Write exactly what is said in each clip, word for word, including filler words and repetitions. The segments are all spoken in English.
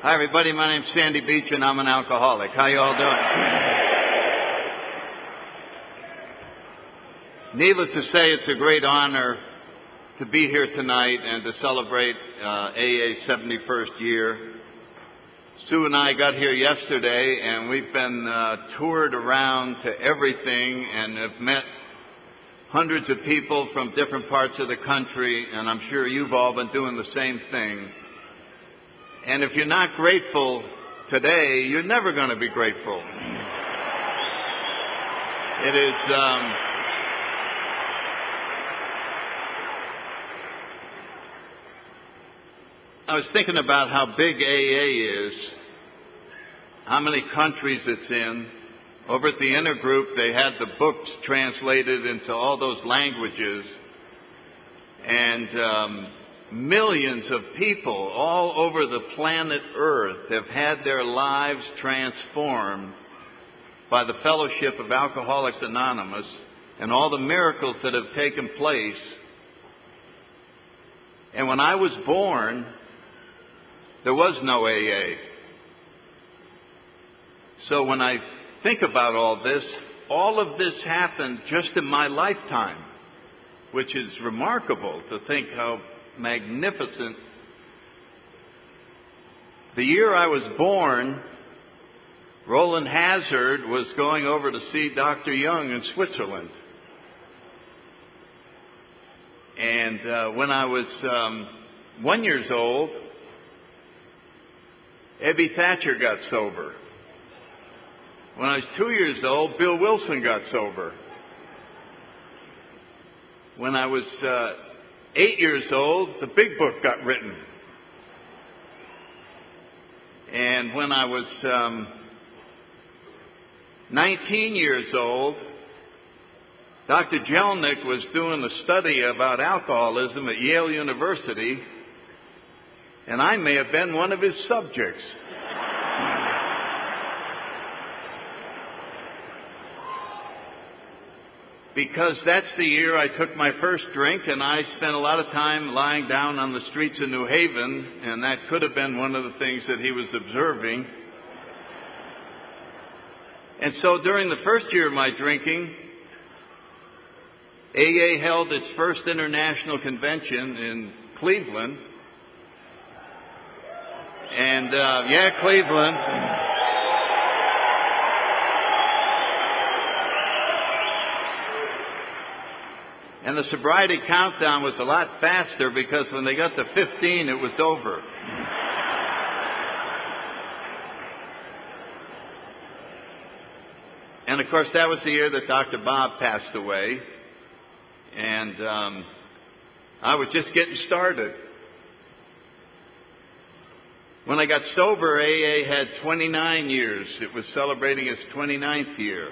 Hi, everybody. My name's Sandy Beach, and I'm an alcoholic. How you all doing? Needless to say, it's a great honor to be here tonight and to celebrate uh, A A's seventy-first year. Sue and I got here yesterday, and we've been uh, toured around to everything and have met hundreds of people from different parts of the country, and I'm sure you've all been doing the same thing. And if you're not grateful today, you're never going to be grateful. It is, um, I was thinking about how big A A is, how many countries it's in. Over at the intergroup, they had the books translated into all those languages, and um, millions of people all over the planet Earth have had their lives transformed by the fellowship of Alcoholics Anonymous and all the miracles that have taken place. And when I was born, there was no A A. So when I think about all this, all of this happened just in my lifetime, which is remarkable to think how magnificent. The year I was born, Roland Hazard was going over to see Doctor Young in Switzerland. And uh, when I was um, one years old, Ebby Thatcher got sober. When I was two years old, Bill Wilson got sober. When I was uh, eight years old, the Big Book got written. And when I was um, nineteen years old, Doctor Jelnick was doing a study about alcoholism at Yale University, and I may have been one of his subjects. Because that's the year I took my first drink, and I spent a lot of time lying down on the streets of New Haven, and that could have been one of the things that he was observing. And so during the first year of my drinking, A A held its first international convention in Cleveland. And, uh, yeah, Cleveland. And the sobriety countdown was a lot faster because when they got to fifteen, it was over. And, of course, that was the year that Doctor Bob passed away. And um, I was just getting started. When I got sober, A A had twenty-nine years. It was celebrating its twenty-ninth year.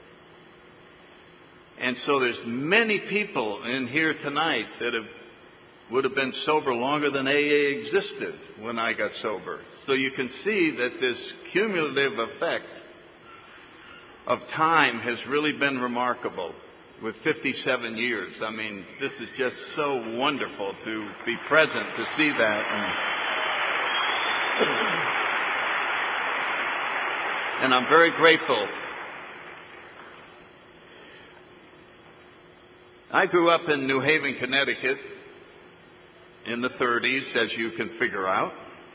And so there's many people in here tonight that have, would have been sober longer than A A existed when I got sober. So you can see that this cumulative effect of time has really been remarkable with fifty-seven years. I mean, this is just so wonderful to be present to see that. And, and I'm very grateful. I grew up in New Haven, Connecticut in the thirties, as you can figure out.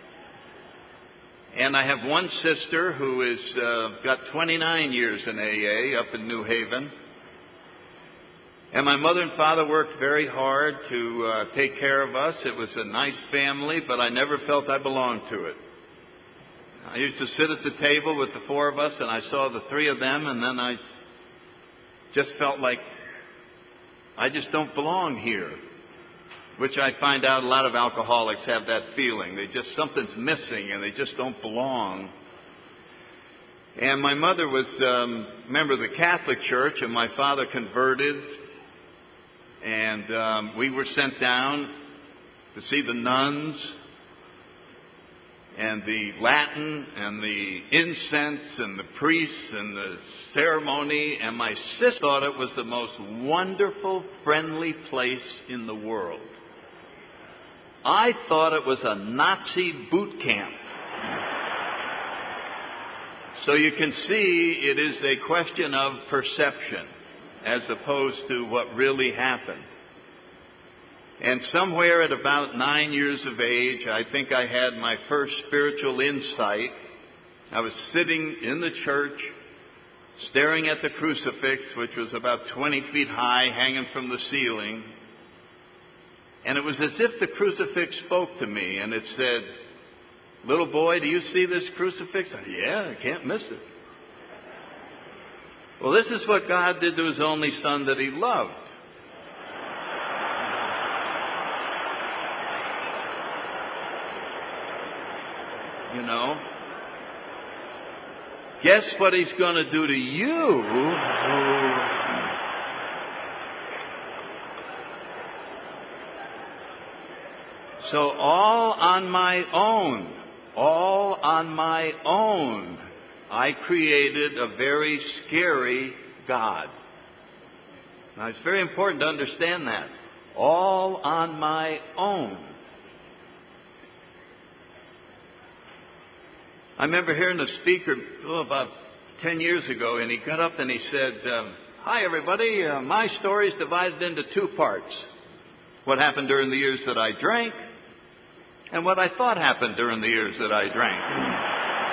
And I have one sister who has uh, got twenty-nine years in A A up in New Haven. And my mother and father worked very hard to uh, take care of us. It was a nice family, but I never felt I belonged to it. I used to sit at the table with the four of us, and I saw the three of them, and then I just felt like I just don't belong here, which I find out a lot of alcoholics have that feeling. They just, something's missing and they just don't belong. And my mother was um, a member of the Catholic Church, and my father converted. And um, we were sent down to see the nuns and the Latin and the incense and the priests and the ceremony. And my sister thought it was the most wonderful, friendly place in the world. I thought it was a Nazi boot camp. So you can see it is a question of perception as opposed to what really happened. And somewhere at about nine years of age, I think I had my first spiritual insight. I was sitting in the church, staring at the crucifix, which was about twenty feet high, hanging from the ceiling. And it was as if the crucifix spoke to me, and it said, "Little boy, do you see this crucifix?" I said, "Yeah, I can't miss it." Well, this is what God did to His only Son that He loved. You know? Guess what He's going to do to you? So all on my own, all on my own, I created a very scary God. Now, it's very important to understand that. All on my own. I remember hearing a speaker oh, about ten years ago, and he got up and he said, um, "Hi, everybody. Uh, my story is divided into two parts. What happened during the years that I drank, and what I thought happened during the years that I drank."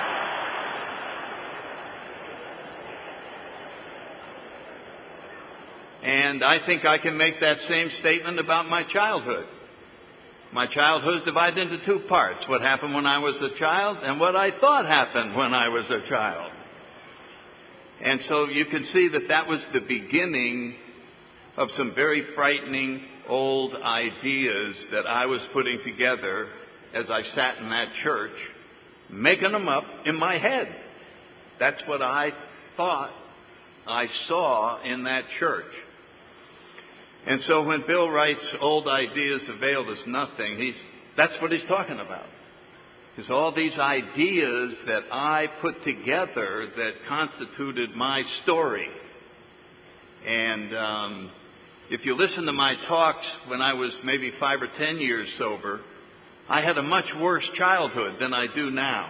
And I think I can make that same statement about my childhood. My childhood is divided into two parts. What happened when I was a child and what I thought happened when I was a child. And so you can see that that was the beginning of some very frightening old ideas that I was putting together as I sat in that church, making them up in my head. That's what I thought I saw in that church. And so when Bill writes, "Old ideas availed us nothing," he's, that's what he's talking about. It's all these ideas that I put together that constituted my story. And um, if you listen to my talks when I was maybe five or ten years sober, I had a much worse childhood than I do now.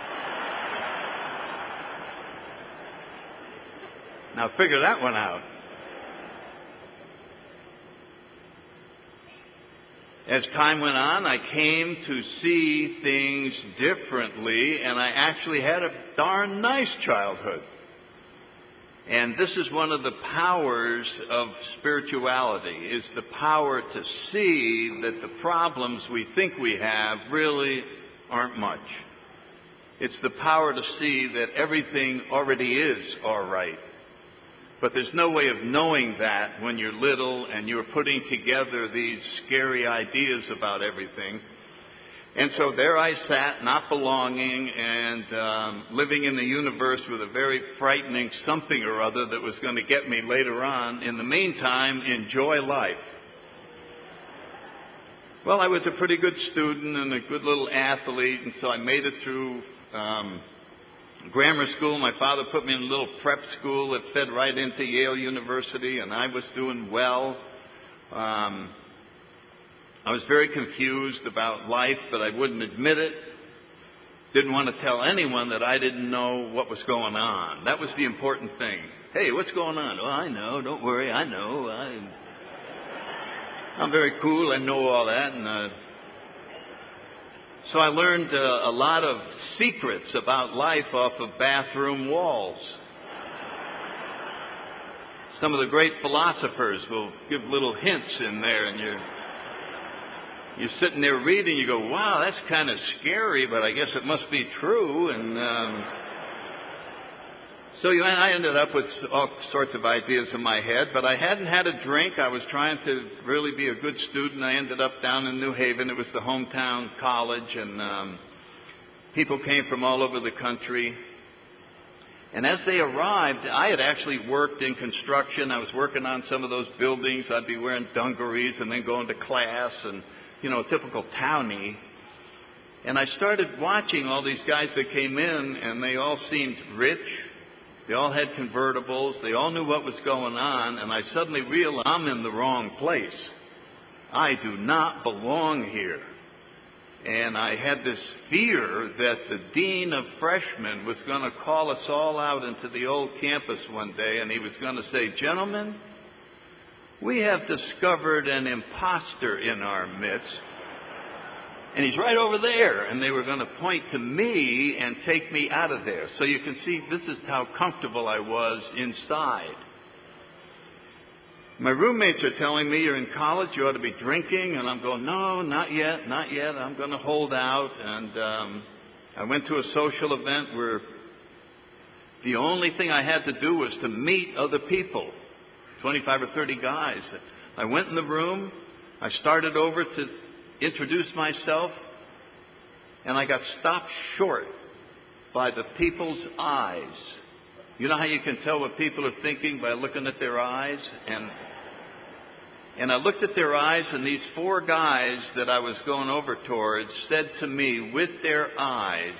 Now figure that one out. As time went on, I came to see things differently, and I actually had a darn nice childhood. And this is one of the powers of spirituality, is the power to see that the problems we think we have really aren't much. It's the power to see that everything already is all right. But there's no way of knowing that when you're little and you're putting together these scary ideas about everything. And so there I sat, not belonging, and um, living in the universe with a very frightening something or other that was going to get me later on. In the meantime, enjoy life. Well, I was a pretty good student and a good little athlete, and so I made it through um, grammar school. My father put me in a little prep school that fed right into Yale University, and I was doing well. Um, I was very confused about life, but I wouldn't admit it. Didn't want to tell anyone that I didn't know what was going on. That was the important thing. Hey, what's going on? Oh, I know. Don't worry. I know. I, I'm very cool. I know all that. And uh, so I learned uh, a lot of secrets about life off of bathroom walls. Some of the great philosophers will give little hints in there, and you're You're sitting there reading, you go, wow, that's kind of scary, but I guess it must be true. And um, so you, I ended up with all sorts of ideas in my head, but I hadn't had a drink. I was trying to really be a good student. I ended up down in New Haven. It was the hometown college, and um, people came from all over the country. And as they arrived, I had actually worked in construction. I was working on some of those buildings. I'd be wearing dungarees and then going to class and you know, typical townie. And I started watching all these guys that came in, and they all seemed rich. They all had convertibles. They all knew what was going on. And I suddenly realized I'm in the wrong place. I do not belong here. And I had this fear that the dean of freshmen was going to call us all out into the old campus one day, and he was going to say, "Gentlemen, we have discovered an imposter in our midst, and he's right over there." And they were going to point to me and take me out of there. So you can see this is how comfortable I was inside. My roommates are telling me, "You're in college, you ought to be drinking." And I'm going, "No, not yet, not yet. I'm going to hold out." And um, I went to a social event where the only thing I had to do was to meet other people, twenty-five or thirty guys. I went in the room, I started over to introduce myself, and I got stopped short by the people's eyes. You know how you can tell what people are thinking by looking at their eyes? And and I looked at their eyes, and these four guys that I was going over towards said to me with their eyes,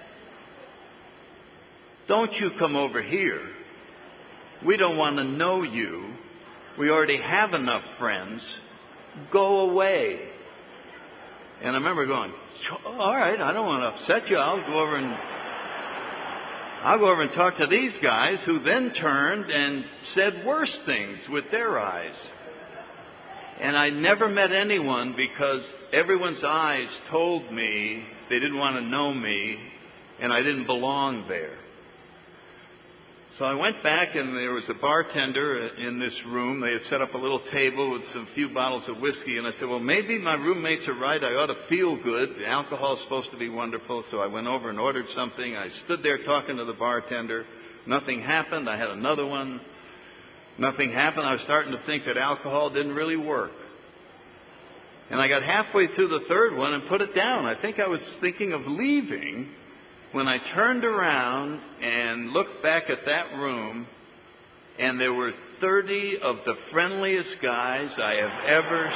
"Don't you come over here. We don't want to know you. We already have enough friends. Go away." And I remember going, "All right, I don't want to upset you. I'll go over and I'll go over and talk to these guys," who then turned and said worse things with their eyes. And I never met anyone because everyone's eyes told me they didn't want to know me and I didn't belong there. So I went back, and there was a bartender in this room. They had set up a little table with some few bottles of whiskey. And I said, "Well, maybe my roommates are right. I ought to feel good. The alcohol is supposed to be wonderful." So I went over and ordered something. I stood there talking to the bartender. Nothing happened. I had another one. Nothing happened. I was starting to think that alcohol didn't really work. And I got halfway through the third one and put it down. I think I was thinking of leaving when I turned around and looked back at that room, and there were thirty of the friendliest guys I have ever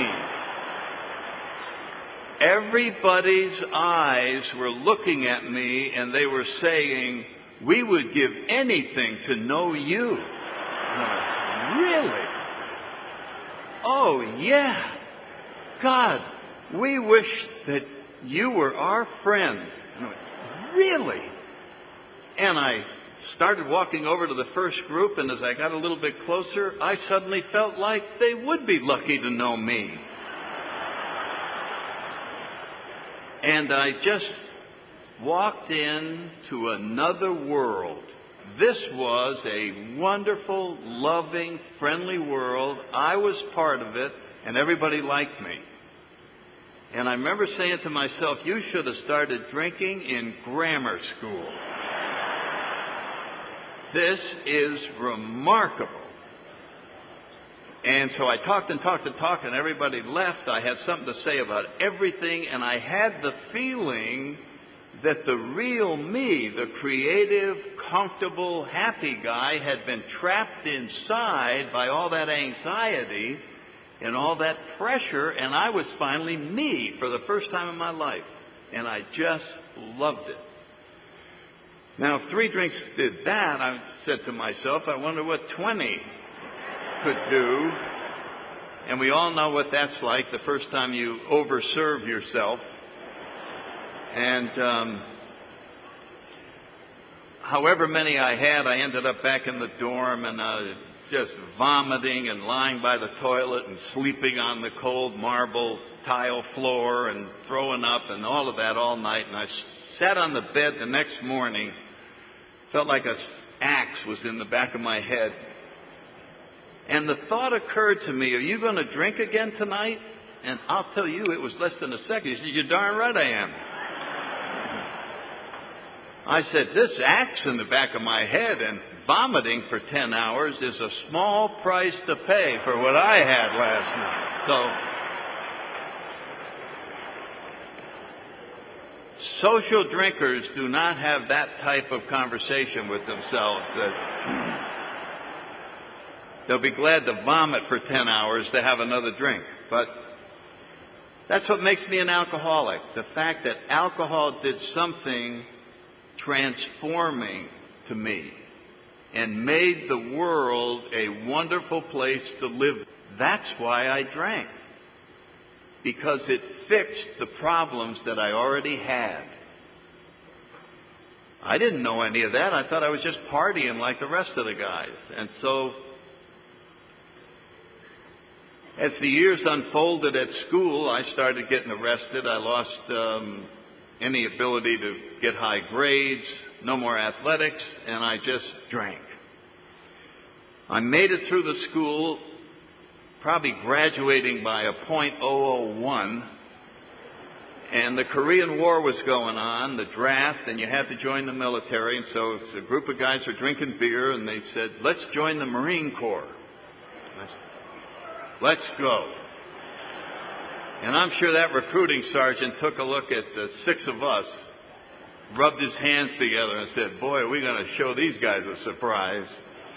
seen. Everybody's eyes were looking at me, and they were saying, "We would give anything to know you." Went, "Really? Oh, yeah. God, we wish that you were our friend." I went, "Really?" And I started walking over to the first group, and as I got a little bit closer, I suddenly felt like they would be lucky to know me. And I just walked into another world. This was a wonderful, loving, friendly world. I was part of it, and everybody liked me. And I remember saying to myself, "You should have started drinking in grammar school. This is remarkable." And so I talked and talked and talked, and everybody left. I had something to say about everything, and I had the feeling that the real me, the creative, comfortable, happy guy, had been trapped inside by all that anxiety and all that pressure, and I was finally me for the first time in my life. And I just loved it. Now, if three drinks did that, I said to myself, I wonder what twenty could do. And we all know what that's like the first time you overserve yourself. And um, however many I had, I ended up back in the dorm, and I was just vomiting and lying by the toilet and sleeping on the cold marble tile floor and throwing up and all of that all night. And I sat on the bed the next morning, felt like an axe was in the back of my head. And the thought occurred to me, are you going to drink again tonight? And I'll tell you, it was less than a second. You said, you're darn right I am. I said, this axe in the back of my head and vomiting for ten hours is a small price to pay for what I had last night. So, social drinkers do not have that type of conversation with themselves. That they'll be glad to vomit for ten hours to have another drink. But that's what makes me an alcoholic. The fact that alcohol did something transforming to me and made the world a wonderful place to live. That's why I drank. because it fixed the problems that I already had. I didn't know any of that. I thought I was just partying like the rest of the guys. And so, as the years unfolded at school, I started getting arrested. I lost um, any ability to get high grades, no more athletics, and I just drank. I made it through the school, probably graduating by a point oh oh one, and the Korean War was going on, the draft, and you had to join the military, and so a group of guys were drinking beer, and they said, let's join the Marine Corps. I said, let's go. And I'm sure that recruiting sergeant took a look at the six of us, rubbed his hands together and said, boy, are we going to show these guys a surprise.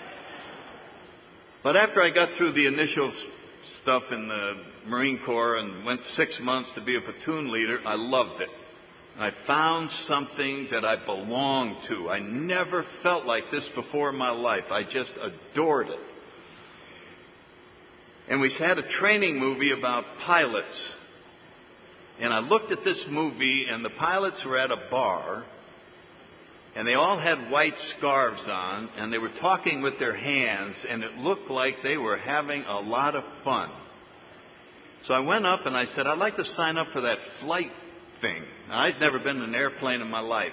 But after I got through the initial stuff in the Marine Corps and went six months to be a platoon leader, I loved it. I found something that I belonged to. I never felt like this before in my life. I just adored it. And we had a training movie about pilots. And I looked at this movie, and the pilots were at a bar, and they all had white scarves on, and they were talking with their hands, and it looked like they were having a lot of fun. So I went up and I said, I'd like to sign up for that flight thing. Now, I'd never been in an airplane in my life.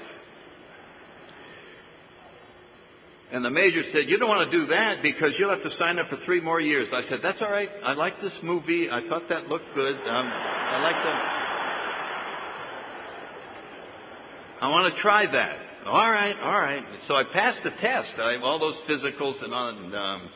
And the major said, you don't want to do that because you'll have to sign up for three more years. I said, that's all right. I like this movie. I thought that looked good. Um, I like the... I want to try that. All right, all right. So I passed the test. I, all those physicals and on. And, um,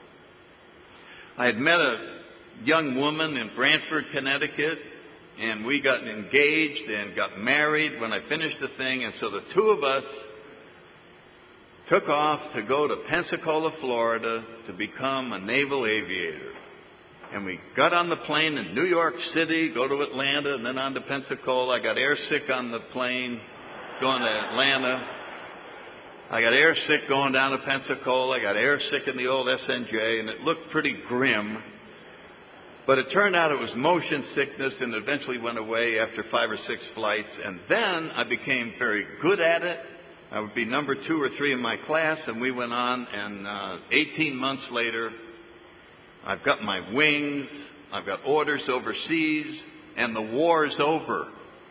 I had met a young woman in Brantford, Connecticut, and we got engaged and got married when I finished the thing. And so the two of us took off to go to Pensacola, Florida, to become a naval aviator. And we got on the plane in New York City, go to Atlanta, and then on to Pensacola. I got airsick on the plane going to Atlanta. I got airsick going down to Pensacola. I got airsick in the old S N J, and it looked pretty grim. But it turned out it was motion sickness, and it eventually went away after five or six flights. And then I became very good at it. I would be number two or three in my class, and we went on, and uh, eighteen months later, I've got my wings, I've got orders overseas, and the war's over.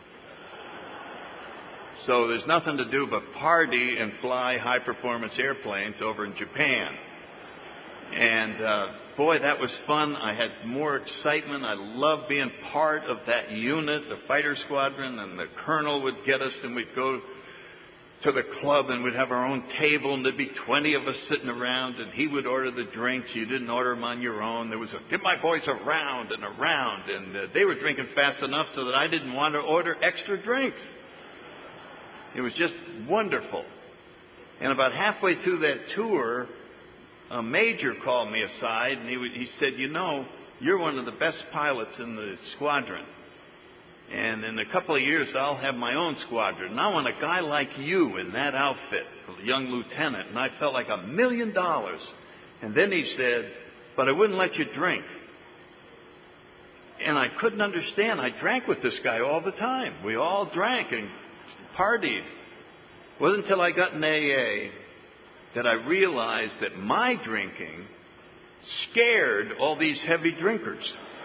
So there's nothing to do but party and fly high-performance airplanes over in Japan. And uh, boy, that was fun. I had more excitement. I loved being part of that unit, the fighter squadron, and the colonel would get us, and we'd go to the club, and we'd have our own table, and there'd be twenty of us sitting around, and he would order the drinks. You didn't order them on your own. There was a, give my boys a round and a round, and uh, they were drinking fast enough so that I didn't want to order extra drinks. It was just wonderful. And about halfway through that tour, a major called me aside, and he, would, he said, you know, you're one of the best pilots in the squadron. And in a couple of years, I'll have my own squadron. And I want a guy like you in that outfit, a young lieutenant. And I felt like a million dollars. And then he said, but I wouldn't let you drink. And I couldn't understand. I drank with this guy all the time. We all drank and partied. It wasn't until I got in A A that I realized that my drinking scared all these heavy drinkers.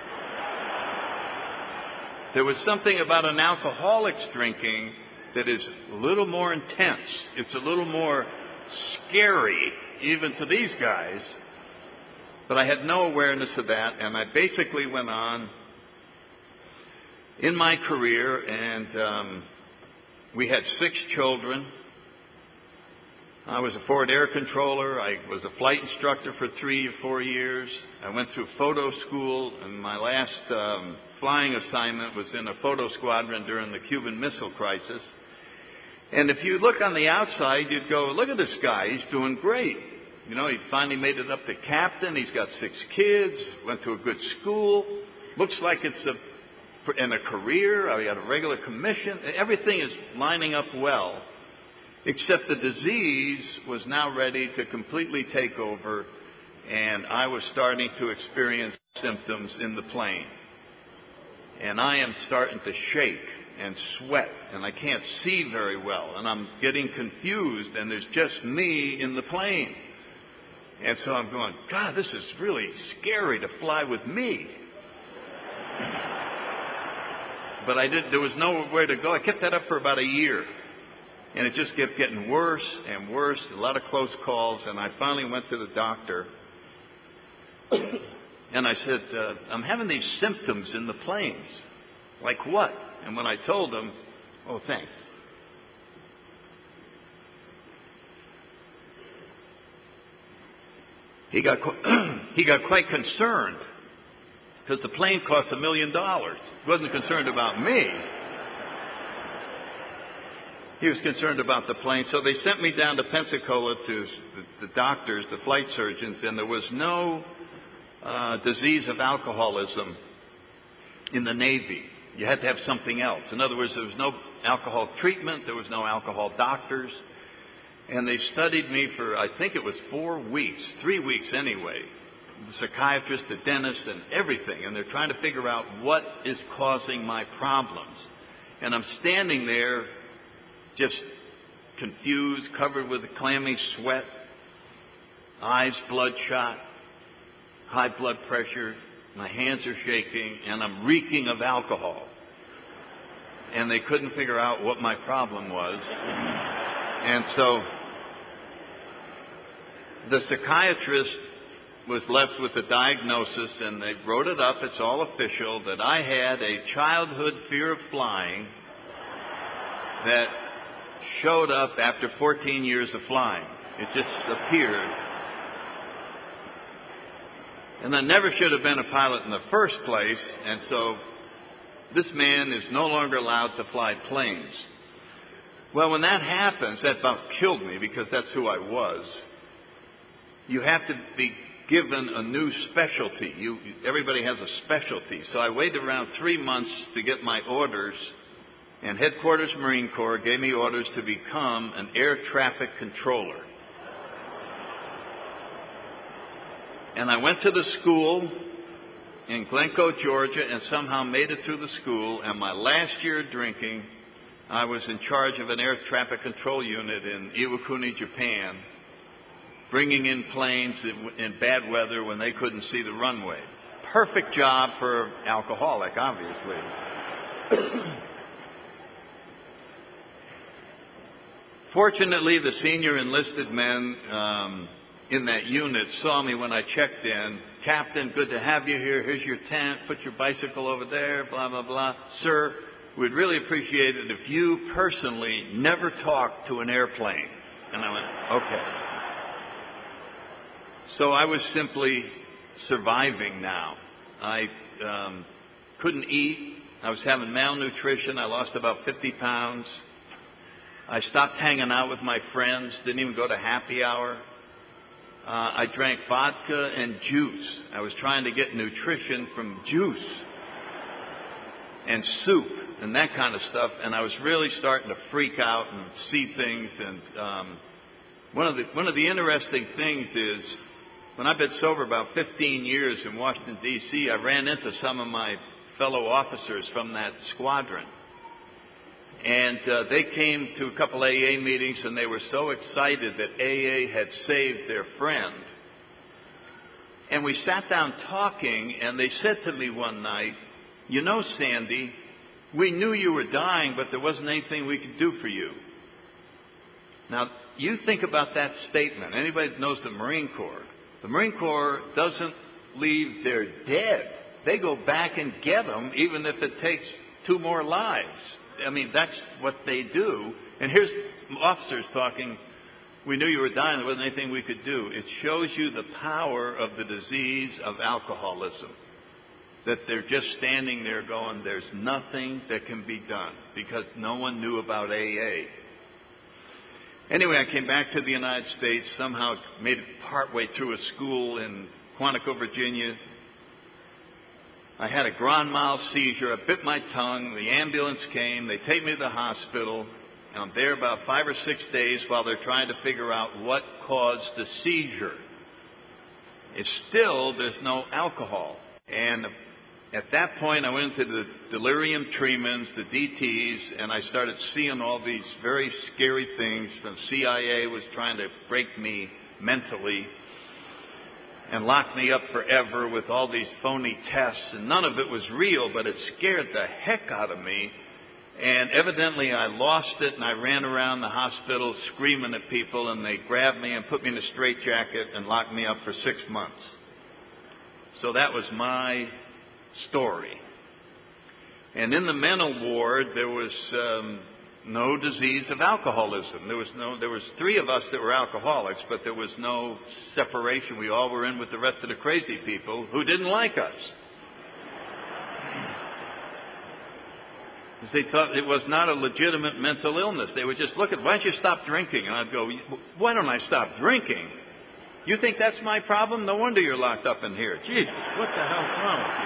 There was something about an alcoholic's drinking that is a little more intense. It's a little more scary, even to these guys. But I had no awareness of that, and I basically went on in my career, and um, we had six children. I was a forward air controller. I was a flight instructor for three or four years. I went through photo school, and my last um, flying assignment was in a photo squadron during the Cuban Missile Crisis. And if you look on the outside, you'd go, look at this guy. He's doing great. You know, he finally made it up to captain. He's got six kids, went to a good school. Looks like it's a, in a career. I got a regular commission. Everything is lining up well. Except the disease was now ready to completely take over, and I was starting to experience symptoms in the plane. and I am starting to shake and sweat, and I can't see very well, and I'm getting confused, and there's just me in the plane. And so I'm going, God, this is really scary to fly with me. But I did. There was nowhere to go. I kept that up for about a year. And it just kept getting worse and worse, a lot of close calls. And I finally went to the doctor. And I said, uh, I'm having these symptoms in the planes. Like what? And when I told him, oh, thanks. He got, he got quite concerned. Because the plane cost a million dollars. He wasn't concerned about me. He was concerned about the plane. So they sent me down to Pensacola to the, the doctors, the flight surgeons, and there was no uh, disease of alcoholism in the Navy. You had to have something else. In other words, there was no alcohol treatment. There was no alcohol doctors. And they studied me for, I think it was four weeks, three weeks anyway. The psychiatrist, the dentist, and everything. And they're trying to figure out what is causing my problems. And I'm standing there just confused, covered with a clammy sweat, eyes bloodshot, high blood pressure, my hands are shaking, and I'm reeking of alcohol. And they couldn't figure out what my problem was. And so the psychiatrist was left with the diagnosis, and they wrote it up, it's all official, that I had a childhood fear of flying that showed up after fourteen years of flying. It just appeared. And I never should have been a pilot in the first place, and so this man is no longer allowed to fly planes. Well, when that happens, that about killed me because that's who I was. You have to be given a new specialty. You, everybody has a specialty. So I waited around three months to get my orders, and Headquarters Marine Corps gave me orders to become an air traffic controller. And I went to the school in Glencoe, Georgia, and somehow made it through the school. And my last year of drinking, I was in charge of an air traffic control unit in Iwakuni, Japan, bringing in planes in, in bad weather when they couldn't see the runway. Perfect job for an alcoholic, obviously. Fortunately, the senior enlisted men um, in that unit saw me when I checked in. Captain, good to have you here. Here's your tent. Put your bicycle over there, blah, blah, blah. Sir, we'd really appreciate it if you personally never talked to an airplane. And I went, okay. So I was simply surviving now. I um, couldn't eat. I was having malnutrition. I lost about fifty pounds. I stopped hanging out with my friends, didn't even go to happy hour. Uh, I drank vodka and juice. I was trying to get nutrition from juice and soup and that kind of stuff. And I was really starting to freak out and see things. And um, one of the one of the interesting things is, when I've been sober about fifteen years in Washington, D C, I ran into some of my fellow officers from that squadron. And uh, they came to a couple A A meetings, and they were so excited that A A had saved their friend. And we sat down talking, and they said to me one night, you know, Sandy, we knew you were dying, but there wasn't anything we could do for you. Now, you think about that statement. Anybody that knows the Marine Corps, the Marine Corps doesn't leave their dead. They go back and get them, even if it takes two more lives. I mean, that's what they do. And here's officers talking, we knew you were dying, there wasn't anything we could do. It shows you the power of the disease of alcoholism. That they're just standing there going, there's nothing that can be done, because no one knew about A A. Anyway, I came back to the United States, somehow made it partway through a school in Quantico, Virginia. I had a grand mal seizure. I bit my tongue. The ambulance came. They take me to the hospital. And I'm there about five or six days while they're trying to figure out what caused the seizure. It's still, there's no alcohol. And at that point, I went into the delirium tremens, the D Ts, and I started seeing all these very scary things. The C I A was trying to break me mentally and lock me up forever with all these phony tests, and none of it was real, but it scared the heck out of me. And evidently I lost it, and I ran around the hospital screaming at people, and they grabbed me and put me in a straitjacket and locked me up for six months. So that was my story. And in the mental ward, there was um, no disease of alcoholism. There was no. There was three of us that were alcoholics, but there was no separation. We all were in with the rest of the crazy people who didn't like us. They thought it was not a legitimate mental illness. They would just look at, why don't you stop drinking? And I'd go, why don't I stop drinking? You think that's my problem? No wonder you're locked up in here. Jesus, what the hell's wrong with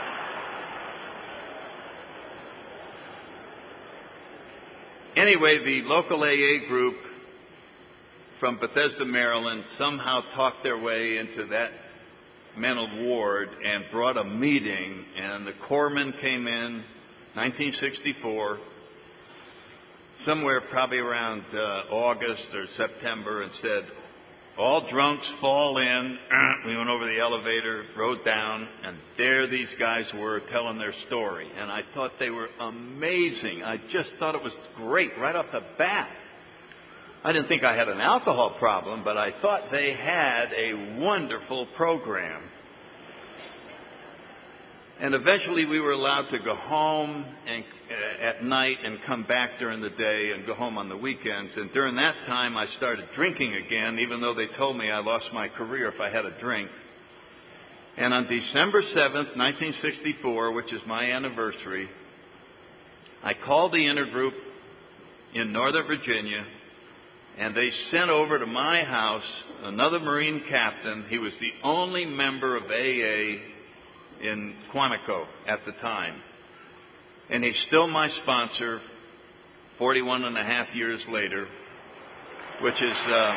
you? Anyway, the local A A group from Bethesda, Maryland, somehow talked their way into that mental ward and brought a meeting, and the corpsman came in, nineteen sixty-four, somewhere probably around uh, August or September, and said, all drunks fall in. We went over the elevator, rode down, and there these guys were telling their story. And I thought they were amazing. I just thought it was great right off the bat. I didn't think I had an alcohol problem, but I thought they had a wonderful program. And eventually we were allowed to go home and, uh, at night and come back during the day and go home on the weekends. And during that time I started drinking again, even though they told me I lost my career if I had a drink. And on December seventh, nineteen sixty-four, which is my anniversary, I called the intergroup in Northern Virginia, and they sent over to my house another Marine captain. He was the only member of A A in Quantico at the time. And he's still my sponsor forty-one and a half years later, which is uh,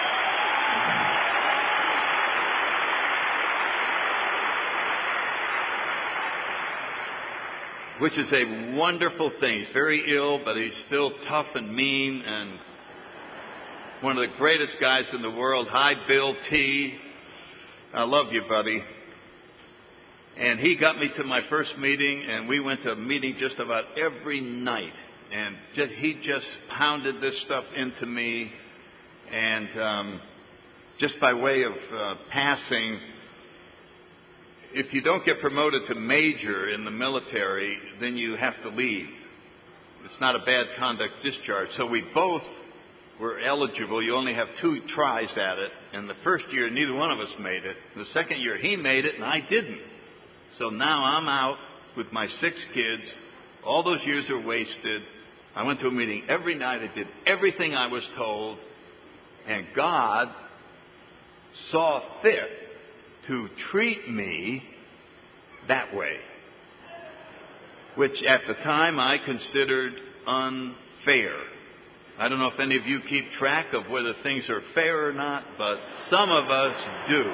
which is a wonderful thing. He's very ill, but he's still tough and mean, and one of the greatest guys in the world. Hi, Bill T. I love you, buddy. And he got me to my first meeting, and we went to a meeting just about every night. And just, he just pounded this stuff into me. And um, just by way of uh, passing, if you don't get promoted to major in the military, then you have to leave. It's not a bad conduct discharge. So we both were eligible. You only have two tries at it. And the first year, neither one of us made it. The second year, he made it, and I didn't. So now I'm out with my six kids. All those years are wasted. I went to a meeting every night. I did everything I was told. And God saw fit to treat me that way, which at the time I considered unfair. I don't know if any of you keep track of whether things are fair or not, but some of us do.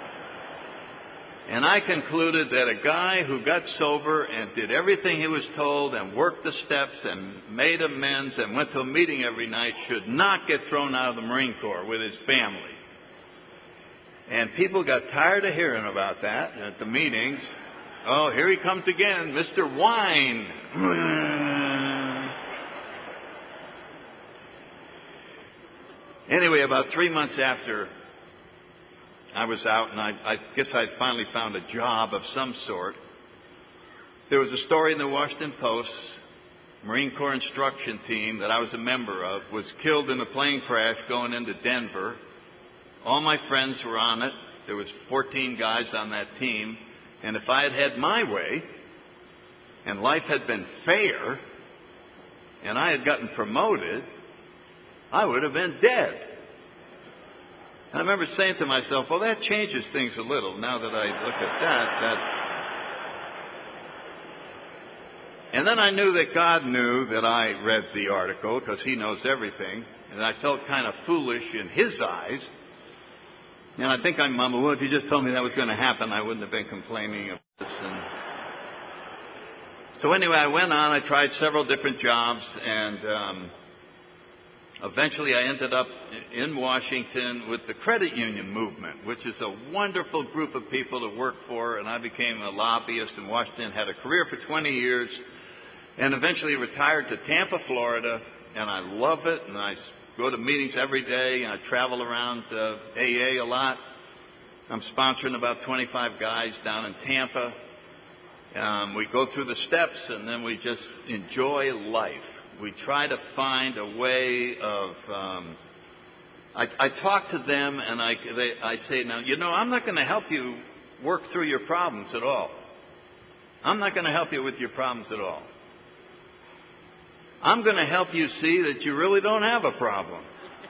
And I concluded that a guy who got sober and did everything he was told and worked the steps and made amends and went to a meeting every night should not get thrown out of the Marine Corps with his family. And people got tired of hearing about that at the meetings. Oh, here he comes again, Mister Wine. Anyway, about three months after I was out, and I, I guess I'd finally found a job of some sort, there was a story in the Washington Post. Marine Corps instruction team that I was a member of was killed in a plane crash going into Denver. All my friends were on it. There was fourteen guys on that team. And if I had had my way, and life had been fair, and I had gotten promoted, I would have been dead. And I remember saying to myself, well, that changes things a little now that I look at that. that... And then I knew that God knew that I read the article because He knows everything. And I felt kind of foolish in His eyes. And I think I mumbled, well, if you just told me that was going to happen, I wouldn't have been complaining of this. And So anyway, I went on. I tried several different jobs, and um, eventually I ended up in Washington with the credit union movement, which is a wonderful group of people to work for. And I became a lobbyist in Washington, had a career for twenty years, and eventually retired to Tampa, Florida. And I love it, and I go to meetings every day, and I travel around uh, A A a lot. I'm sponsoring about twenty-five guys down in Tampa. Um, we go through the steps, and then we just enjoy life. We try to find a way of. Um, I, I talk to them, and I, they, I say, now, you know, I'm not going to help you work through your problems at all. I'm not going to help you with your problems at all. I'm going to help you see that you really don't have a problem.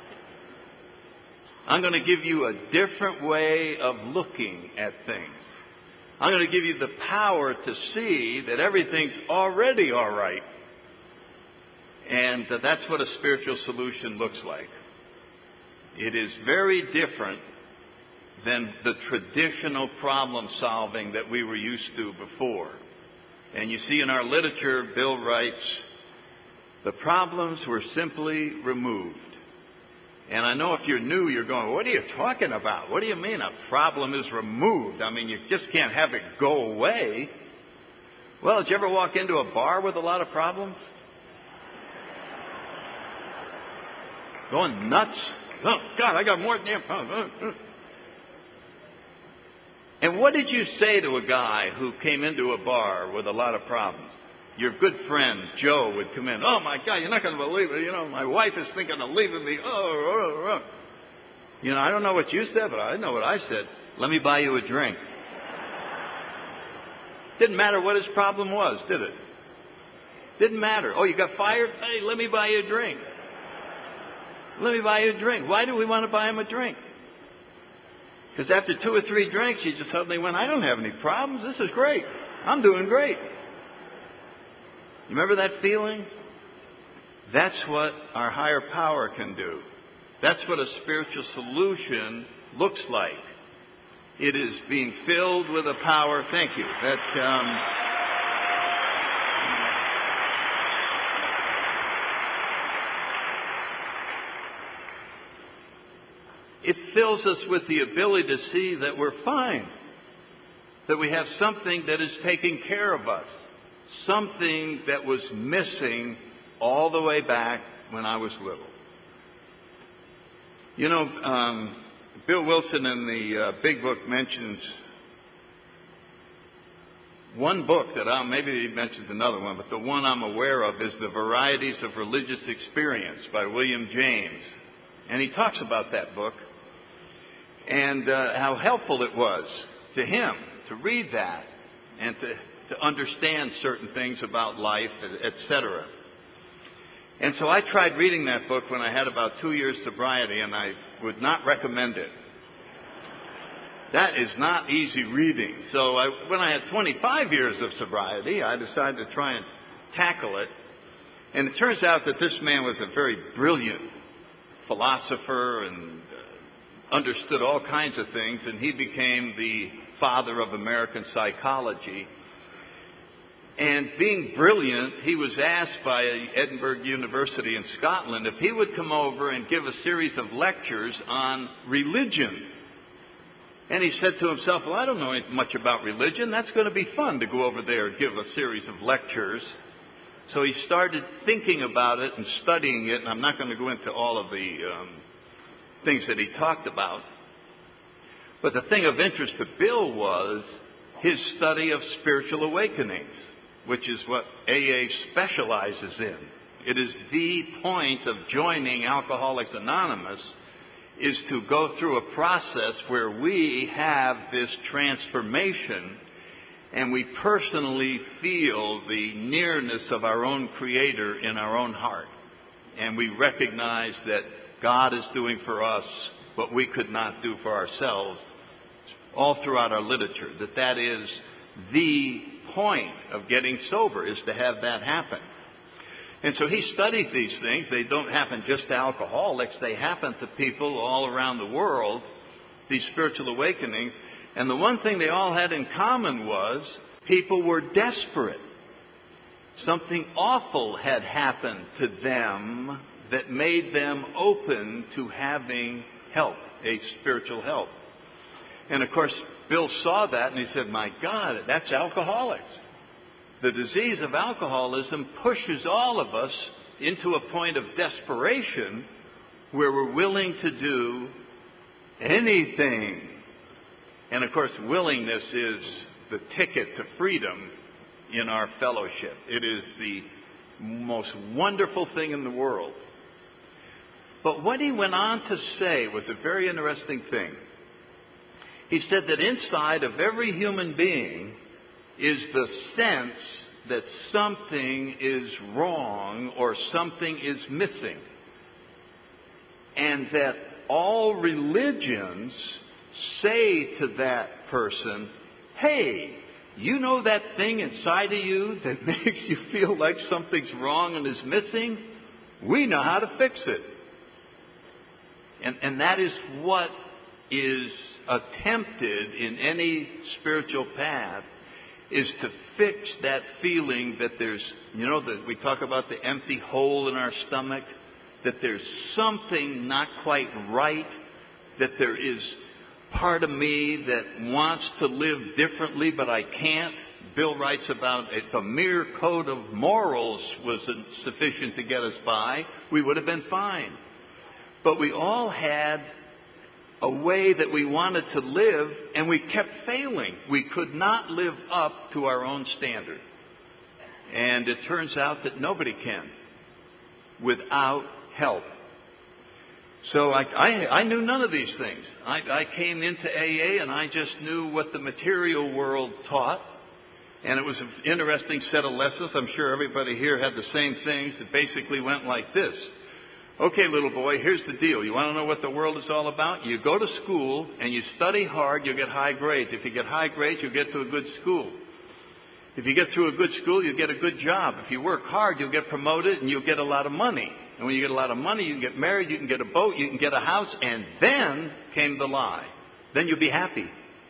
I'm going to give you a different way of looking at things. I'm going to give you the power to see that everything's already all right. And that that's what a spiritual solution looks like. It is very different than the traditional problem solving that we were used to before. And you see in our literature, Bill writes, the problems were simply removed. And I know if you're new, you're going, what are you talking about? What do you mean a problem is removed? I mean, you just can't have it go away. Well, did you ever walk into a bar with a lot of problems? Going nuts? Oh, God, I got more than you. And what did you say to a guy who came into a bar with a lot of problems? Your good friend, Joe, would come in. Oh, my God, you're not going to believe it. You know, my wife is thinking of leaving me. Oh, oh, oh. You know, I don't know what you said, but I know what I said. Let me buy you a drink. Didn't matter what his problem was, did it? Didn't matter. Oh, you got fired? Hey, let me buy you a drink. Let me buy you a drink. Why do we want to buy him a drink? Because after two or three drinks, you just suddenly went, I don't have any problems. This is great. I'm doing great. You remember that feeling? That's what our higher power can do. That's what a spiritual solution looks like. It is being filled with a power. Thank you. That, um, it fills us with the ability to see that we're fine. That we have something that is taking care of us. Something that was missing all the way back when I was little. You know, um, Bill Wilson in the uh, Big Book mentions one book that I'm, maybe he mentions another one, but the one I'm aware of is The Varieties of Religious Experience by William James. And he talks about that book and uh, how helpful it was to him to read that and to to understand certain things about life, et cetera. And so I tried reading that book when I had about two years sobriety, and I would not recommend it. That is not easy reading. So I, when I had twenty-five years of sobriety, I decided to try and tackle it. And it turns out that this man was a very brilliant philosopher and uh, understood all kinds of things, and he became the father of American psychology. And being brilliant, he was asked by Edinburgh University in Scotland if he would come over and give a series of lectures on religion. And he said to himself, well, I don't know much about religion. That's going to be fun to go over there and give a series of lectures. So he started thinking about it and studying it. And I'm not going to go into all of the um, things that he talked about. But the thing of interest to Bill was his study of spiritual awakenings, which is what A A specializes in. It is the point of joining Alcoholics Anonymous is to go through a process where we have this transformation and we personally feel the nearness of our own Creator in our own heart. And we recognize that God is doing for us what we could not do for ourselves all throughout our literature, that that is the point of getting sober, is to have that happen. And so he studied these things. They don't happen just to alcoholics. They happen to people all around the world, these spiritual awakenings. And the one thing they all had in common was people were desperate. something awful had happened to them that made them open to having help, a spiritual help. And of course, Bill saw that and he said, my God, that's alcoholics. The disease of alcoholism pushes all of us into a point of desperation where we're willing to do anything. And of course, willingness is the ticket to freedom in our fellowship. It is the most wonderful thing in the world. But what he went on to say was a very interesting thing. He said that inside of every human being is the sense that something is wrong or something is missing. And that all religions say to that person, hey, you know that thing inside of you that makes you feel like something's wrong and is missing? We know how to fix it. And, and that is what is attempted in any spiritual path, is to fix that feeling that there's, you know, that we talk about the empty hole in our stomach, that there's something not quite right, that there is part of me that wants to live differently, but I can't. Bill writes about if a mere code of morals was sufficient to get us by, we would have been fine. But we all had a way that we wanted to live, and we kept failing. We could not live up to our own standard. And it turns out that nobody can without help. So I, I, I knew none of these things. I, I came into A A and I just knew what the material world taught. And it was an interesting set of lessons. I'm sure everybody here had the same things. It basically went like this. Okay, little boy, here's the deal. You want to know what the world is all about? You go to school and you study hard, you'll get high grades. If you get high grades, you'll get to a good school. If you get to a good school, you'll get a good job. If you work hard, you'll get promoted and you'll get a lot of money. And when you get a lot of money, you can get married, you can get a boat, you can get a house, and then came the lie. Then you'll be happy.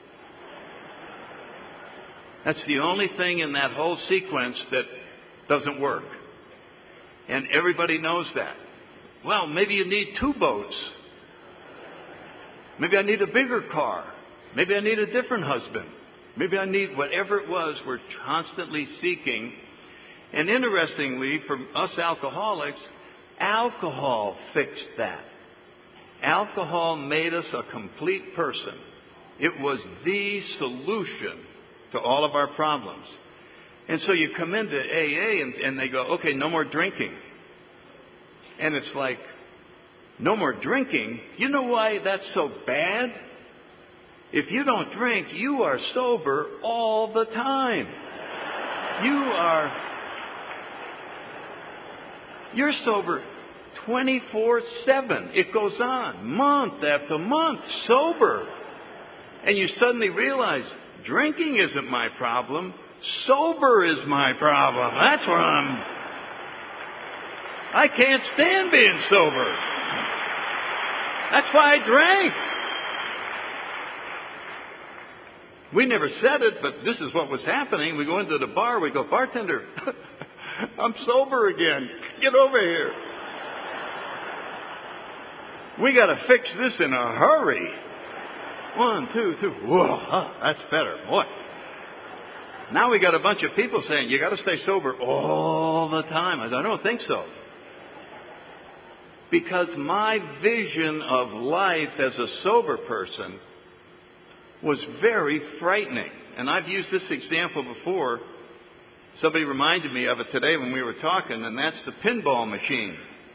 That's the only thing in that whole sequence that doesn't work. And everybody knows that. Well, maybe you need two boats. Maybe I need a bigger car. Maybe I need a different husband. Maybe I need whatever it was we're constantly seeking. And interestingly, for us alcoholics, alcohol fixed that. Alcohol made us a complete person. It was the solution to all of our problems. And so you come into A A and, and they go, okay, no more drinking. And it's like, no more drinking? You know why that's so bad? If you don't drink, you are sober all the time. You are, you're sober twenty-four seven. It goes on, month after month, sober. And you suddenly realize, drinking isn't my problem, sober is my problem. That's where I'm... I can't stand being sober. That's why I drank. We never said it, but this is what was happening. We go into the bar, we go, bartender, I'm sober again. Get over here. We got to fix this in a hurry. One, two, two. Whoa, huh, that's better. Boy. Now we got a bunch of people saying, you got to stay sober all the time. I don't think so. Because my vision of life as a sober person was very frightening. And I've used this example before. Somebody reminded me of it today when we were talking, and that's the pinball machine.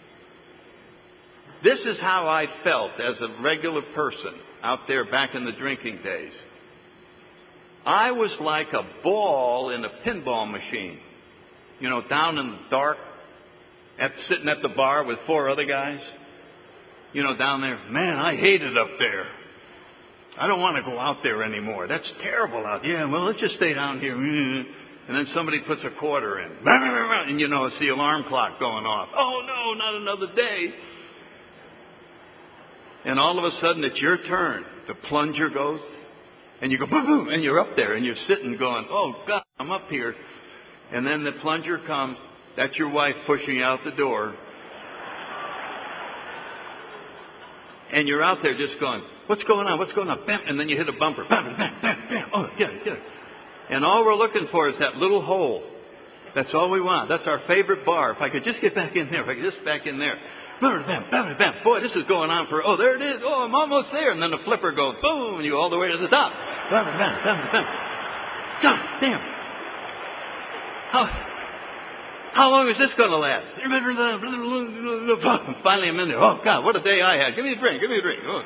This is how I felt as a regular person out there back in the drinking days. I was like a ball in a pinball machine. You know, down in the dark, at, sitting at the bar with four other guys. You know, down there. Man, I hate it up there. I don't want to go out there anymore. That's terrible out there. Yeah, well, let's just stay down here. And then somebody puts a quarter in. And, you know, it's the alarm clock going off. Oh, no, not another day. And all of a sudden, it's your turn. The plunger goes. And you go, boom, boom, and you're up there. And you're sitting going, oh, God, I'm up here. And then the plunger comes. That's your wife pushing out the door. And you're out there just going, what's going on? What's going on? Bam. And then you hit a bumper. Bam, bam, bam, bam. Oh, get it, get it. And all we're looking for is that little hole. That's all we want. That's our favorite bar. If I could just get back in there. If I could just back in there. Bam, bam, bam, bam. Boy, this is going on for, oh, there it is. Oh, I'm almost there. And then the flipper goes, boom, and you all the way to the top. Bam, bam, bam, bam. God damn. How... How long is this going to last? Finally, I'm in there. Oh, God, what a day I had. Give me a drink. Give me a drink. Oh.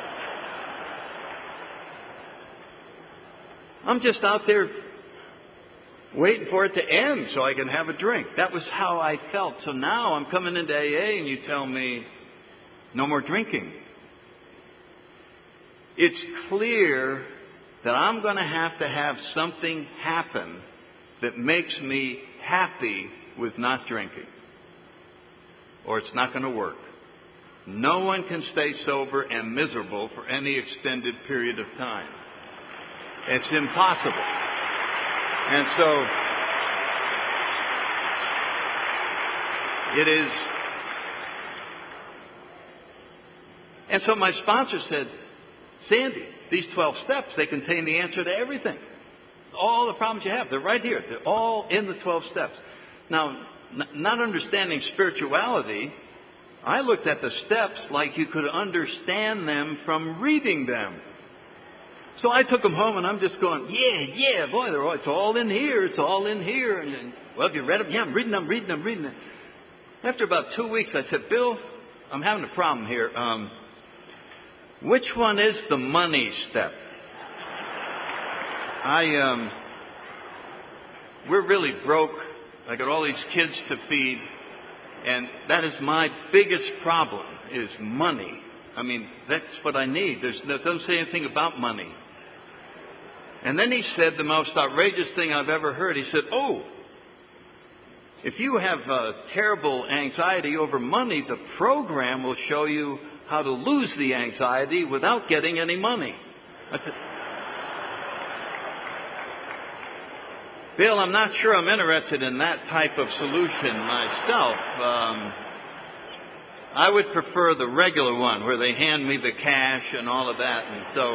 I'm just out there waiting for it to end so I can have a drink. That was how I felt. So now I'm coming into A A and you tell me, no more drinking. It's clear that I'm going to have to have something happen that makes me happy with not drinking, or it's not going to work. No one can stay sober and miserable for any extended period of time. It's impossible. And so it is. And so my sponsor said, Sandy, these twelve steps, they contain the answer to everything. All the problems you have, they're right here. They're all in the twelve steps. Now, n- not understanding spirituality, I looked at the steps like you could understand them from reading them. So I took them home and I'm just going, yeah, yeah, boy, they're all, it's all in here, it's all in here. And then, well, have you read them? Yeah, I'm reading them, reading them, reading them. After about two weeks, I said, Bill, I'm having a problem here. Um, which one is the money step? I, um, we're really broke. I got all these kids to feed, and that is my biggest problem, is money. I mean, that's what I need. There's, it doesn't say anything about money. And then he said the most outrageous thing I've ever heard. He said, oh, if you have uh, terrible anxiety over money, the program will show you how to lose the anxiety without getting any money. I said, Bill, I'm not sure I'm interested in that type of solution myself. Um, I would prefer the regular one where they hand me the cash and all of that. And so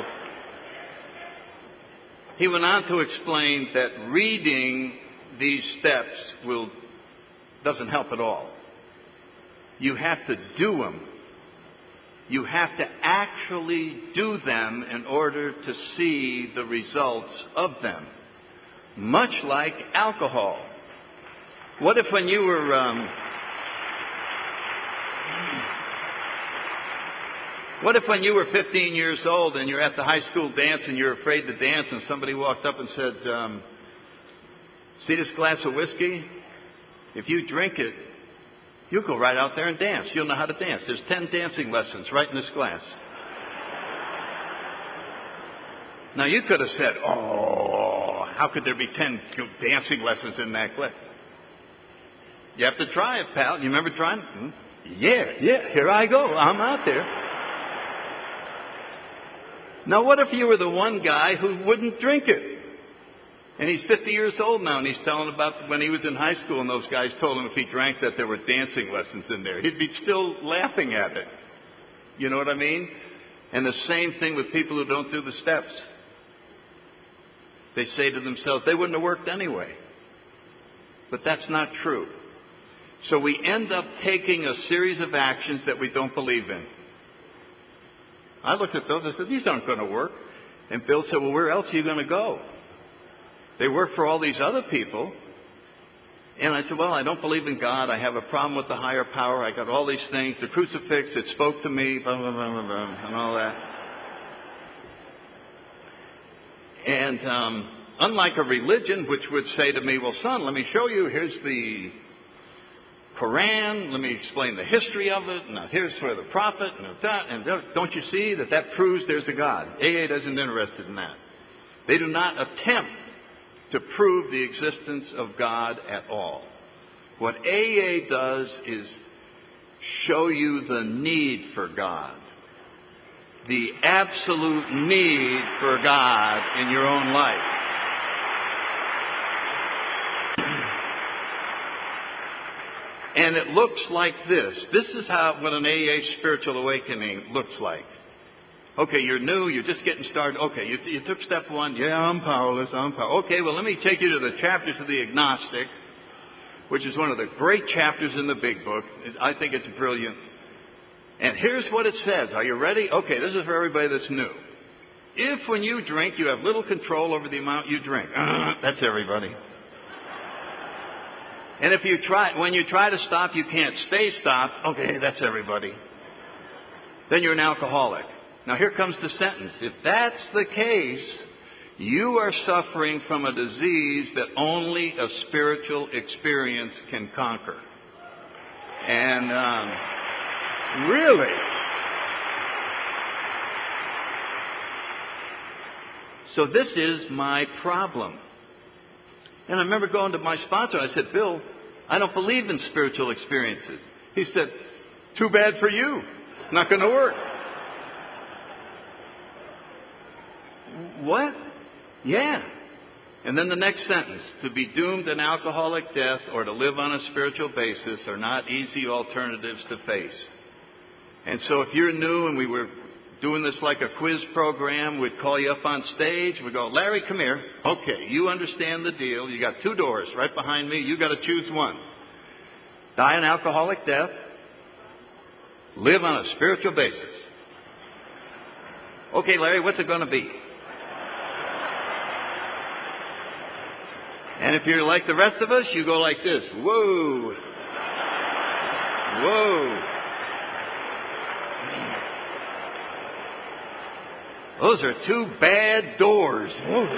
he went on to explain that reading these steps will doesn't help at all. You have to do them. You have to actually do them in order to see the results of them. Much like alcohol. What if when you were um, what if when you were fifteen years old and you're at the high school dance and you're afraid to dance and somebody walked up and said, um, see this glass of whiskey? If you drink it, you'll go right out there and dance. You'll know how to dance. There's ten dancing lessons right in this glass. Now you could have said, oh, how could there be ten dancing lessons in that glass? You have to try it, pal. You remember trying? Hmm? Yeah, yeah, here I go. I'm out there. Now what if you were the one guy who wouldn't drink it? And he's fifty years old now, and he's telling about when he was in high school, and those guys told him if he drank that there were dancing lessons in there. He'd be still laughing at it. You know what I mean? And the same thing with people who don't do the steps. They say to themselves, they wouldn't have worked anyway. But that's not true. So we end up taking a series of actions that we don't believe in. I looked at those and said, these aren't going to work. And Bill said, well, where else are you going to go? They work for all these other people. And I said, well, I don't believe in God. I have a problem with the higher power. I got all these things. The crucifix, it spoke to me, blah, blah, blah, blah, blah, and all that. And um, unlike a religion which would say to me, well, son, let me show you. Here's the Quran. Let me explain the history of it. Now, here's for the prophet. And that. And don't you see that that proves there's a God? A A isn't interested in that. They do not attempt to prove the existence of God at all. What A A does is show you the need for God. The absolute need for God in your own life. And it looks like this. This is how what an A A spiritual awakening looks like. Okay, you're new, you're just getting started. Okay, you, you took step one. Yeah, I'm powerless, I'm powerless. Okay, well, let me take you to the chapters of the agnostic, which is one of the great chapters in the big book. I think it's brilliant. And here's what it says. Are you ready? Okay, this is for everybody that's new. If when you drink, you have little control over the amount you drink. Uh, that's everybody. And if you try, when you try to stop, you can't stay stopped. Okay, that's everybody. Then you're an alcoholic. Now here comes the sentence. If that's the case, you are suffering from a disease that only a spiritual experience can conquer. And um, really, so this is my problem. And I remember going to my sponsor and I said, Bill, I don't believe in spiritual experiences. He said, too bad for you. It's not going to work. What? Yeah. And then the next sentence, to be doomed an alcoholic death or to live on a spiritual basis are not easy alternatives to face. And so if you're new and we were doing this like a quiz program, we'd call you up on stage. We'd go, Larry, come here. Okay, you understand the deal. You got two doors right behind me. You got to choose one. Die an alcoholic death. Live on a spiritual basis. Okay, Larry, what's it going to be? And if you're like the rest of us, you go like this. Whoa. Whoa. Those are two bad doors. Whoa.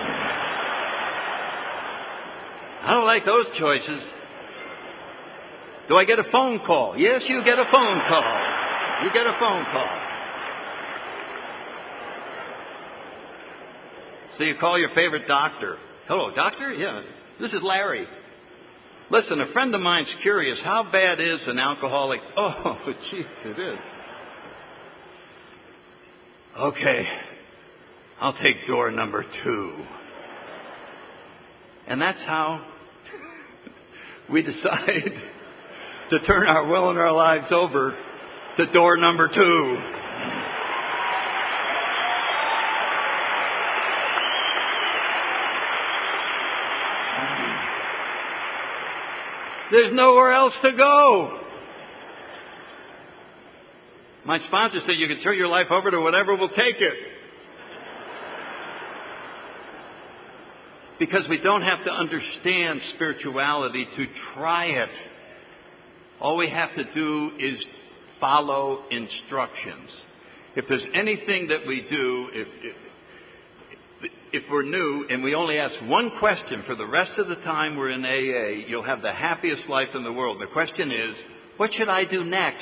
I don't like those choices. Do I get a phone call? Yes, you get a phone call. You get a phone call. So you call your favorite doctor. Hello, doctor? Yeah. This is Larry. Listen, a friend of mine's curious. How bad is an alcoholic? Oh, gee, it is. Okay. I'll take door number two. And that's how we decide to turn our will and our lives over to door number two. There's nowhere else to go. My sponsor said you can turn your life over to whatever will take it. Because we don't have to understand spirituality to try it. All we have to do is follow instructions. If there's anything that we do, if, if, if we're new and we only ask one question for the rest of the time we're in A A, you'll have the happiest life in the world. The question is, what should I do next?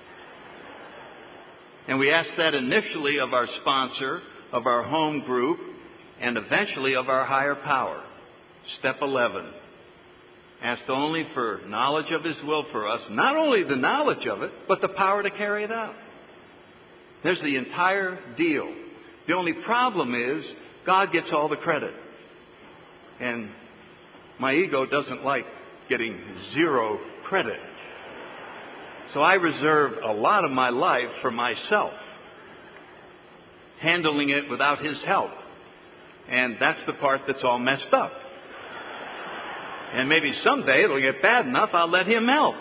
And we ask that initially of our sponsor, of our home group, and eventually of our higher power. Step eleven. Asked only for knowledge of His will for us. Not only the knowledge of it, but the power to carry it out. There's the entire deal. The only problem is God gets all the credit. And my ego doesn't like getting zero credit. So I reserve a lot of my life for myself, handling it without His help. And that's the part that's all messed up. And maybe someday it'll get bad enough, I'll let Him help.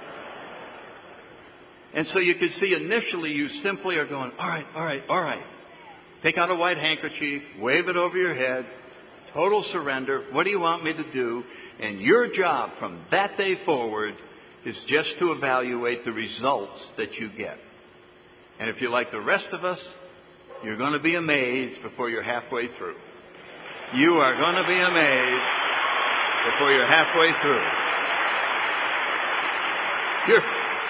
And so you can see initially you simply are going, all right, all right, all right. Take out a white handkerchief, wave it over your head, total surrender. What do you want me to do? And your job from that day forward is just to evaluate the results that you get. And if you're like the rest of us, you're going to be amazed before you're halfway through. You are going to be amazed before you're halfway through. You're,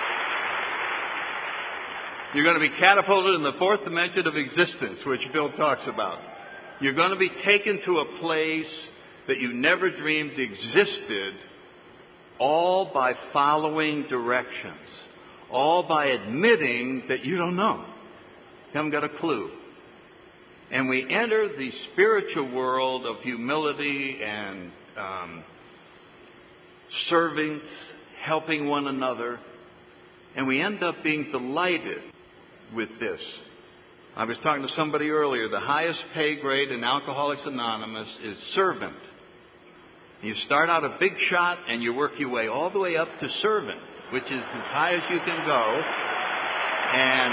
you're going to be catapulted in the fourth dimension of existence, which Bill talks about. You're going to be taken to a place that you never dreamed existed, all by following directions, all by admitting that you don't know. You haven't got a clue. And we enter the spiritual world of humility and um, servants, helping one another, and we end up being delighted with this. I was talking to somebody earlier. The highest pay grade in Alcoholics Anonymous is servant. You start out a big shot and you work your way all the way up to servant, which is as high as you can go. And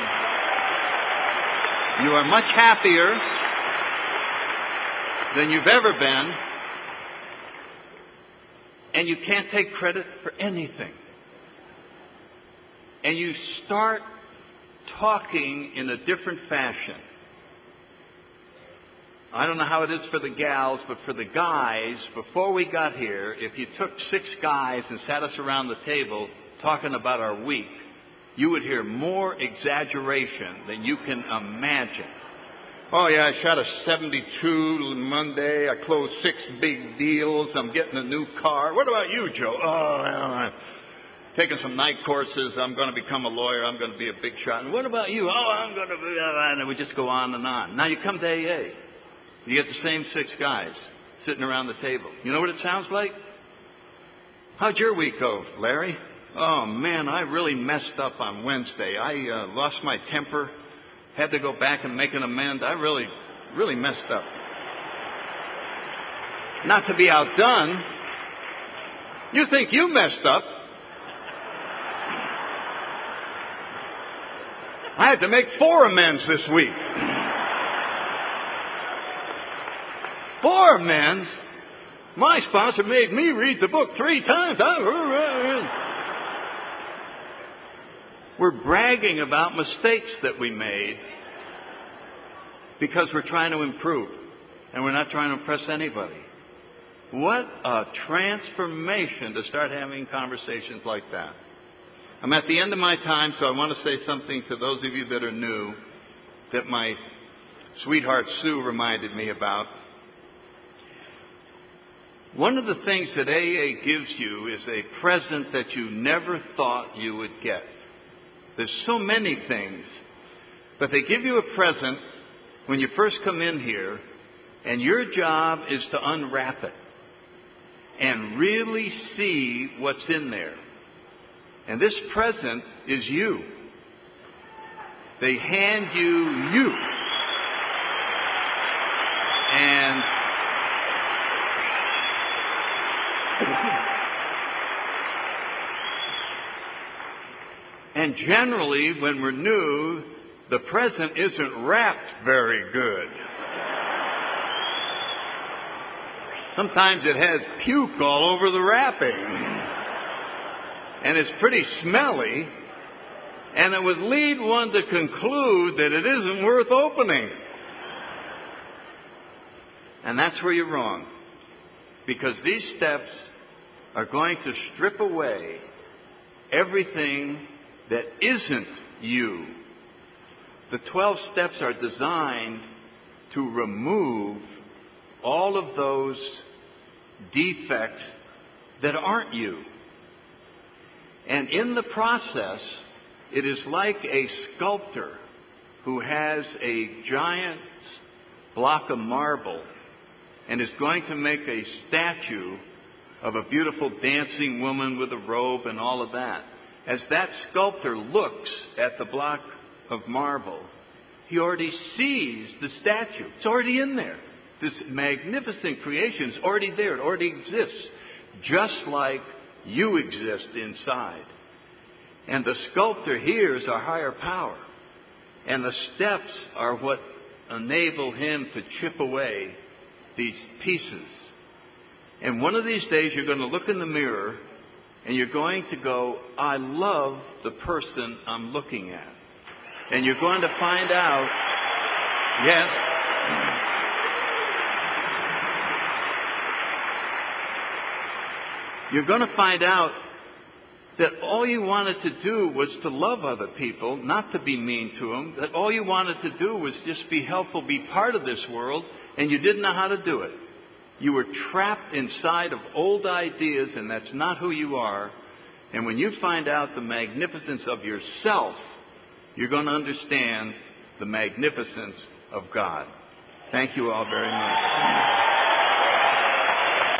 you are much happier than you've ever been. And you can't take credit for anything. And you start talking in a different fashion. I don't know how it is for the gals, but for the guys, before we got here, if you took six guys and sat us around the table talking about our week, you would hear more exaggeration than you can imagine. Oh, yeah, I shot a seventy-two Monday. I closed six big deals. I'm getting a new car. What about you, Joe? Oh, well, I'm taking some night courses. I'm going to become a lawyer. I'm going to be a big shot. And what about you? Oh, I'm going to be... And we just go on and on. Now you come to A A. You get the same six guys sitting around the table. You know what it sounds like? How'd your week go, Larry? Oh, man, I really messed up on Wednesday. I uh, lost my temper. Had to go back and make an amend. I really, really messed up. Not to be outdone, you think you messed up. I had to make four amends this week. Four amends? My sponsor made me read the book three times. We're bragging about mistakes that we made because we're trying to improve, and we're not trying to impress anybody. What a transformation to start having conversations like that. I'm at the end of my time, so I want to say something to those of you that are new that my sweetheart Sue reminded me about. One of the things that A A gives you is a present that you never thought you would get. There's so many things, but they give you a present when you first come in here, and your job is to unwrap it and really see what's in there. And this present is you. They hand you you. And And generally, when we're new, the present isn't wrapped very good. Sometimes it has puke all over the wrapping. And it's pretty smelly. And it would lead one to conclude that it isn't worth opening. And that's where you're wrong. Because these steps are going to strip away everything that isn't you. The twelve steps are designed to remove all of those defects that aren't you. And in the process, it is like a sculptor who has a giant block of marble and is going to make a statue of a beautiful dancing woman with a robe and all of that. As that sculptor looks at the block of marble, he already sees the statue. It's already in there. This magnificent creation is already there. It already exists, just like you exist inside. And the sculptor here is our higher power. And the steps are what enable him to chip away these pieces. And one of these days you're going to look in the mirror and you're going to go, I love the person I'm looking at. And you're going to find out, yes, you're going to find out that all you wanted to do was to love other people, not to be mean to them. That all you wanted to do was just be helpful, be part of this world, and you didn't know how to do it. You were trapped inside of old ideas, and that's not who you are. And when you find out the magnificence of yourself, you're going to understand the magnificence of God. Thank you all very much.